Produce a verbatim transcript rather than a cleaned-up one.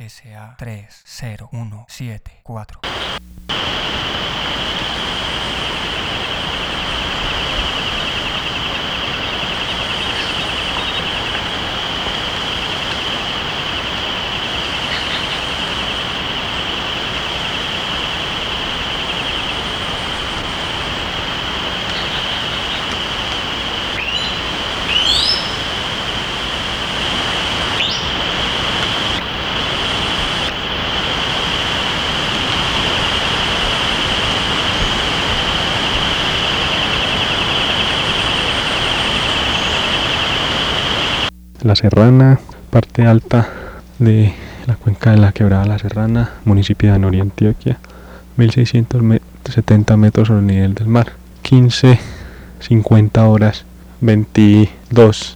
S A tres cero uno siete cuatro. La Serrana, parte alta de la cuenca de la Quebrada La Serrana, municipio de Anorí, Antioquia, mil seiscientos setenta metros sobre el nivel del mar, quince cincuenta horas veintidós